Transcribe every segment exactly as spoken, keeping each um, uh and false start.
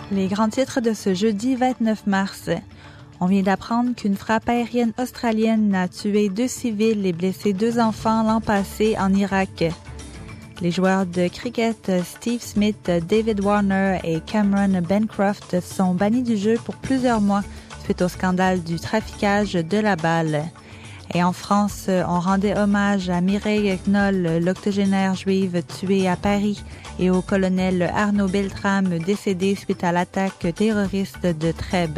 Les grands titres de ce jeudi vingt-neuf mars. On vient d'apprendre qu'une frappe aérienne australienne a tué deux civils et blessé deux enfants l'an passé en Irak. Les joueurs de cricket Steve Smith, David Warner et Cameron Bancroft sont bannis du jeu pour plusieurs mois suite au scandale du traficage de la balle. Et en France, on rendait hommage à Mireille Knoll, l'octogénaire juive tuée à Paris, et au colonel Arnaud Beltrame, décédé suite à l'attaque terroriste de Trèbes.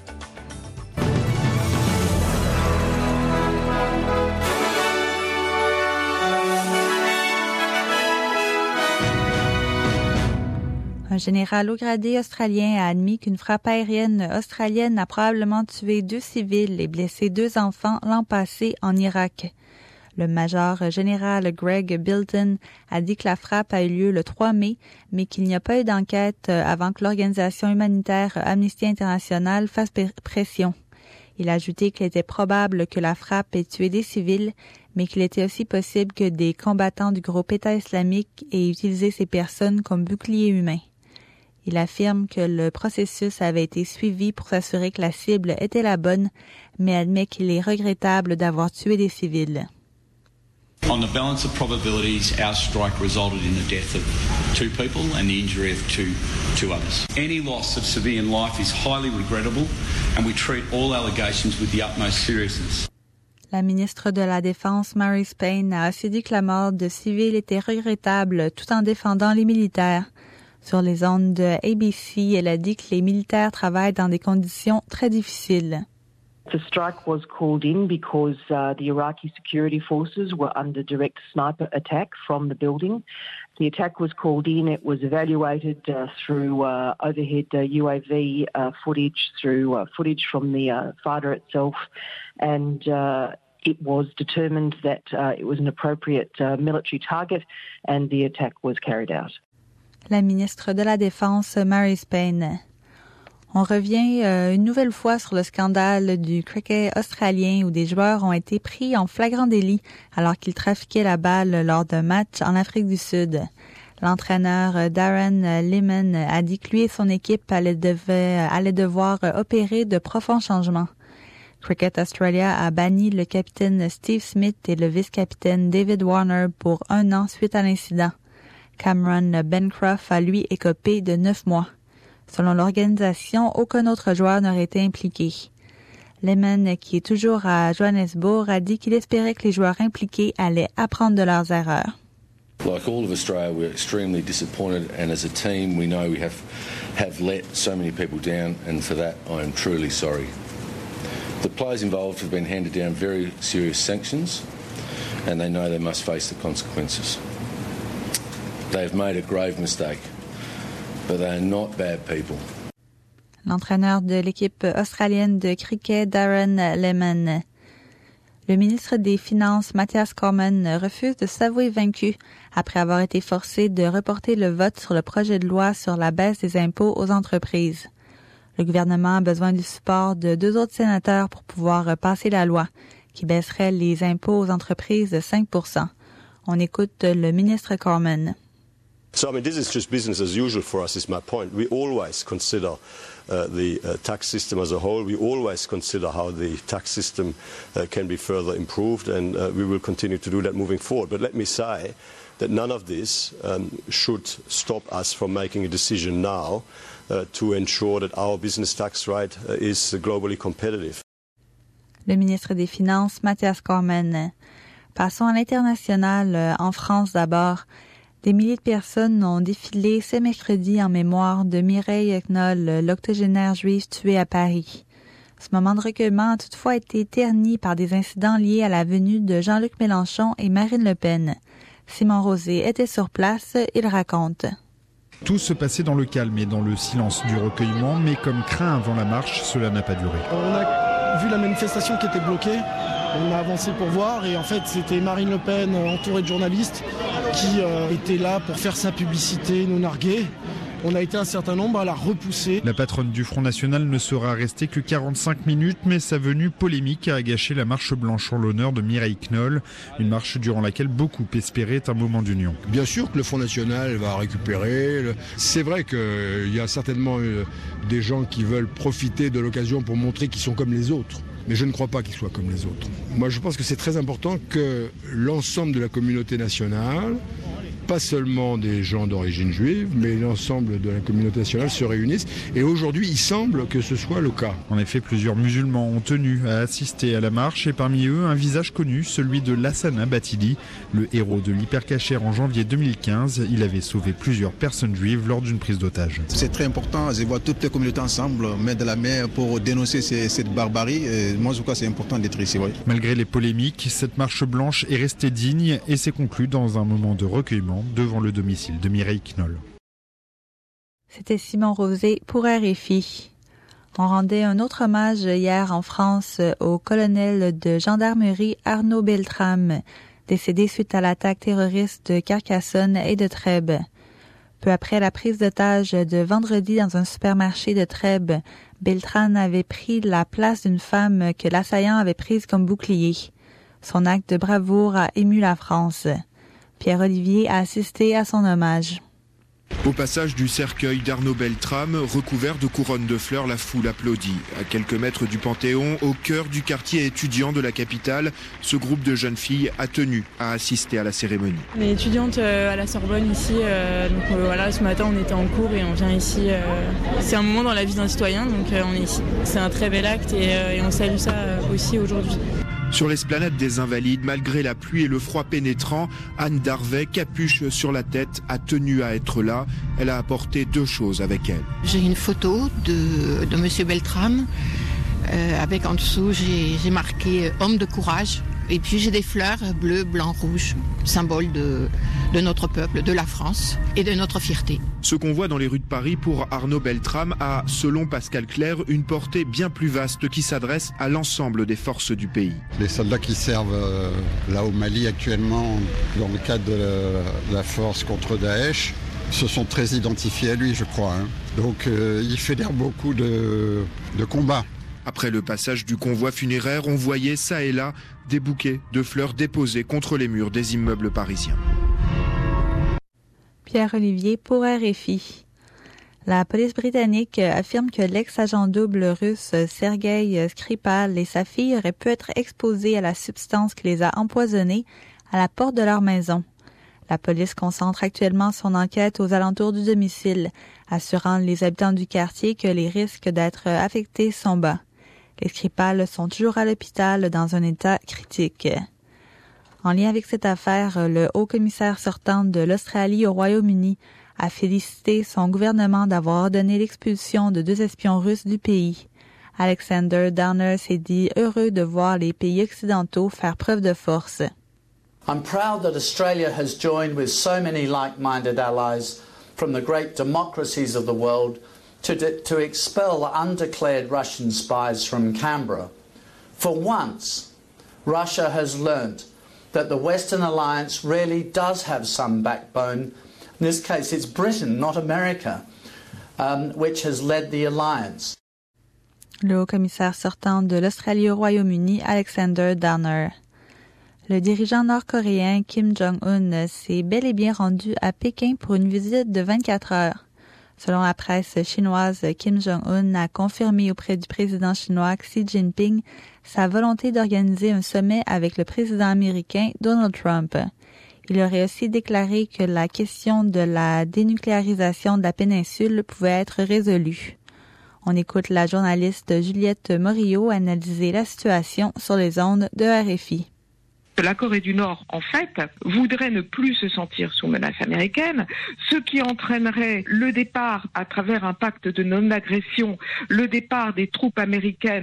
Un général haut gradé australien a admis qu'une frappe aérienne australienne a probablement tué deux civils et blessé deux enfants l'an passé en Irak. Le major général Greg Bilton a dit que la frappe a eu lieu le trois mai, mais qu'il n'y a pas eu d'enquête avant que l'organisation humanitaire Amnesty International fasse pression. Il a ajouté qu'il était probable que la frappe ait tué des civils, mais qu'il était aussi possible que des combattants du groupe État islamique aient utilisé ces personnes comme boucliers humains. Il affirme que le processus avait été suivi pour s'assurer que la cible était la bonne, mais admet qu'il est regrettable d'avoir tué des civils. On the balance of probabilities, our strike resulted in the death of two people and the injury of two, two others. Any loss of civilian life is highly regrettable and we treat all allegations with the utmost seriousness. La ministre de la Défense, Marise Payne, a aussi dit que la mort de civils était regrettable tout en défendant les militaires. Sur les ondes de A B C, elle a dit que les militaires travaillent dans des conditions très difficiles. The strike was called in because uh, the Iraqi security forces were under direct sniper attack from the building. The attack was called in. It was evaluated uh, through uh, overhead uh, U A V uh, footage, through uh, footage from the uh, fighter itself, and uh, it was determined that uh, it was an appropriate uh, military target, and the attack was carried out. La ministre de la Défense, Marise Payne. On revient euh, une nouvelle fois sur le scandale du cricket australien où des joueurs ont été pris en flagrant délit alors qu'ils trafiquaient la balle lors d'un match en Afrique du Sud. L'entraîneur Darren Lehmann a dit que lui et son équipe allaient, devait, allaient devoir opérer de profonds changements. Cricket Australia a banni le capitaine Steve Smith et le vice-capitaine David Warner pour un an suite à l'incident. Cameron Bancroft a lui écopé de neuf mois. Selon l'organisation, aucun autre joueur n'aurait été impliqué. Lehmann, qui est toujours à Johannesburg, a dit qu'il espérait que les joueurs impliqués allaient apprendre de leurs erreurs. Like all of Australia, we're extremely disappointed, and as a team, we know we have have let so many people down, and for that, I am truly sorry. The players involved have been handed down very serious sanctions, and they know they must face the consequences. They have made a grave mistake, but they are not bad people. L'entraîneur de l'équipe australienne de cricket, Darren Lehmann. Le ministre des Finances, Matthias Cormann, refuse de s'avouer vaincu après avoir été forcé de reporter le vote sur le projet de loi sur la baisse des impôts aux entreprises. Le gouvernement a besoin du support de deux autres sénateurs pour pouvoir passer la loi, qui baisserait les impôts aux entreprises de cinq pour cent. On écoute le ministre Cormann. So, I mean, this is just business as usual for us, is my point. We always consider uh, the uh, tax system as a whole. We always consider how the tax system uh, can be further improved, and uh, we will continue to do that moving forward. But let me say that none of this um, should stop us from making a decision now uh, to ensure that our business tax rate uh, is globally competitive. Le ministre des Finances, Matthias Cormann. Passons à l'international, euh, en France d'abord. Des milliers de personnes ont défilé ce mercredi en mémoire de Mireille Knoll, l'octogénaire juive tuée à Paris. Ce moment de recueillement a toutefois été terni par des incidents liés à la venue de Jean-Luc Mélenchon et Marine Le Pen. Simon Rosé était sur place, il raconte. Tout se passait dans le calme et dans le silence du recueillement, mais comme craint avant la marche, cela n'a pas duré. On a vu la manifestation qui était bloquée, on a avancé pour voir et en fait c'était Marine Le Pen entourée de journalistes qui euh, étaient là pour faire sa publicité, nous narguer. On a été un certain nombre à la repousser. La patronne du Front National ne sera restée que quarante-cinq minutes, mais sa venue polémique a gâché la marche blanche en l'honneur de Mireille Knoll, une marche durant laquelle beaucoup espéraient un moment d'union. Bien sûr que le Front National va récupérer. C'est vrai qu'il y a certainement des gens qui veulent profiter de l'occasion pour montrer qu'ils sont comme les autres. Mais je ne crois pas qu'ils soient comme les autres. Moi, je pense que c'est très important que l'ensemble de la communauté nationale, pas seulement des gens d'origine juive, mais l'ensemble de la communauté nationale se réunissent. Et aujourd'hui, il semble que ce soit le cas. En effet, plusieurs musulmans ont tenu à assister à la marche et parmi eux, un visage connu, celui de Lassana Bathily, le héros de l'Hypercacher en janvier deux mille quinze. Il avait sauvé plusieurs personnes juives lors d'une prise d'otage. C'est très important. Je vois toutes les communautés ensemble, main dans la main, pour dénoncer ces, cette barbarie. Et moi, je crois que c'est important d'être ici. Oui. Malgré les polémiques, cette marche blanche est restée digne et s'est conclue dans un moment de recueillement devant le domicile de Mireille Knoll. C'était Simon Rosé pour R F I. On rendait un autre hommage hier en France au colonel de gendarmerie Arnaud Beltrame, décédé suite à l'attaque terroriste de Carcassonne et de Trèbes. Peu après la prise d'otage de vendredi dans un supermarché de Trèbes, Beltrame avait pris la place d'une femme que l'assaillant avait prise comme bouclier. Son acte de bravoure a ému la France. Pierre-Olivier a assisté à son hommage. Au passage du cercueil d'Arnaud Beltrame, recouvert de couronnes de fleurs, la foule applaudit. À quelques mètres du Panthéon, au cœur du quartier étudiant de la capitale, ce groupe de jeunes filles a tenu à assister à la cérémonie. On est étudiante à la Sorbonne ici, euh, donc euh, voilà, ce matin on était en cours et on vient ici. Euh, c'est un moment dans la vie d'un citoyen, donc euh, on est ici. C'est un très bel acte et, euh, et on salue ça aussi aujourd'hui. Sur l'esplanade des Invalides, malgré la pluie et le froid pénétrant, Anne Darvet, capuche sur la tête, a tenu à être là. Elle a apporté deux choses avec elle. J'ai une photo de, de Monsieur Beltrame, euh, avec en dessous, j'ai, j'ai marqué « Homme de courage ». Et puis j'ai des fleurs bleues, blancs, rouges, symbole de, de notre peuple, de la France et de notre fierté. Ce qu'on voit dans les rues de Paris pour Arnaud Beltrame a, selon Pascal Clerc, une portée bien plus vaste qui s'adresse à l'ensemble des forces du pays. Les soldats qui servent euh, là au Mali actuellement dans le cadre de la, la force contre Daesh se sont très identifiés à lui, je crois. Hein. Donc euh, il fédère beaucoup de, de combats. Après le passage du convoi funéraire, on voyait ça et là des bouquets de fleurs déposés contre les murs des immeubles parisiens. Pierre-Olivier pour R F I. La police britannique affirme que l'ex-agent double russe Sergei Skripal et sa fille auraient pu être exposés à la substance qui les a empoisonnés à la porte de leur maison. La police concentre actuellement son enquête aux alentours du domicile, assurant les habitants du quartier que les risques d'être affectés sont bas. Les Skripal sont toujours à l'hôpital dans un état critique. En lien avec cette affaire, le haut-commissaire sortant de l'Australie au Royaume-Uni a félicité son gouvernement d'avoir ordonné l'expulsion de deux espions russes du pays. Alexander Downer s'est dit heureux de voir les pays occidentaux faire preuve de force. I'm proud that Australia has joined with so many like-minded allies from the great democracies of the world to, de- to expel undeclared Russian spies from Canberra. For once, Russia has learnt that the Western alliance really does have some backbone. In this case, it's Britain, not America, um, which has led the alliance. Le haut-commissaire sortant de l'Australie au Royaume-Uni, Alexander Downer. Le dirigeant nord-coréen Kim Jong-un s'est bel et bien rendu à Pékin pour une visite de vingt-quatre heures. Selon la presse chinoise, Kim Jong-un a confirmé auprès du président chinois Xi Jinping sa volonté d'organiser un sommet avec le président américain Donald Trump. Il aurait aussi déclaré que la question de la dénucléarisation de la péninsule pouvait être résolue. On écoute la journaliste Juliette Morillo analyser la situation sur les ondes de R F I. La Corée du Nord, en fait, voudrait ne plus se sentir sous menace américaine, ce qui entraînerait le départ, à travers un pacte de non-agression, le départ des troupes américaines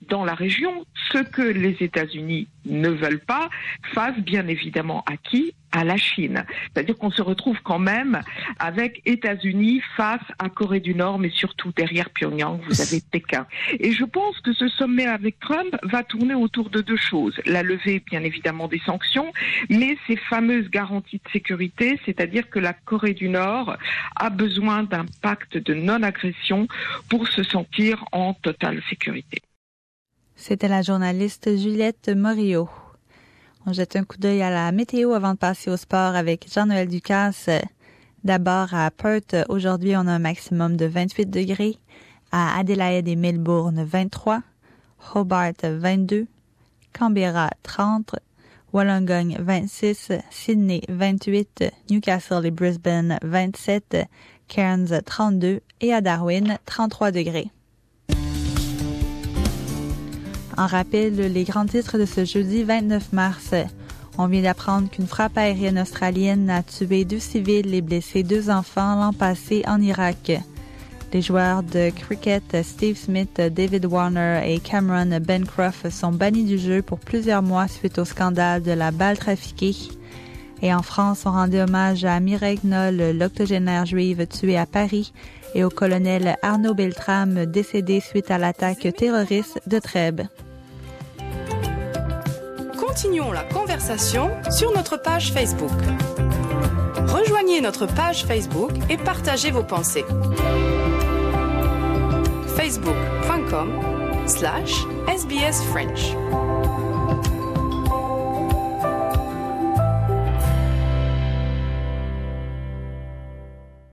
dans la région, ce que les États-Unis ne veulent pas, face bien évidemment à qui ? À la Chine. C'est-à-dire qu'on se retrouve quand même avec États-Unis face à Corée du Nord, mais surtout derrière Pyongyang, vous avez Pékin. Et je pense que ce sommet avec Trump va tourner autour de deux choses. La levée, bien évidemment, des sanctions, mais ces fameuses garanties de sécurité, c'est-à-dire que la Corée du Nord a besoin d'un pacte de non-agression pour se sentir en totale sécurité. C'était la journaliste Juliette Morillo. On jette un coup d'œil à la météo avant de passer au sport avec Jean-Noël Ducasse. D'abord à Perth, aujourd'hui on a un maximum de vingt-huit degrés. À Adélaïde et Melbourne, vingt-trois. Hobart, vingt-deux. Canberra, trente. Wollongong, vingt-six. Sydney, vingt-huit. Newcastle et Brisbane, vingt-sept. Cairns, trente-deux. Et à Darwin, trente-trois degrés. En rappel, les grands titres de ce jeudi vingt-neuf mars. On vient d'apprendre qu'une frappe aérienne australienne a tué deux civils et blessé deux enfants l'an passé en Irak. Les joueurs de cricket Steve Smith, David Warner et Cameron Bancroft sont bannis du jeu pour plusieurs mois suite au scandale de la balle trafiquée. Et en France, on rendait hommage à Mireille Knoll, l'octogénaire juive tuée à Paris, et au colonel Arnaud Beltrame, décédé suite à l'attaque terroriste de Trèbes. Continuons la conversation sur notre page Facebook. Rejoignez notre page Facebook et partagez vos pensées. facebook.com slash SBS French.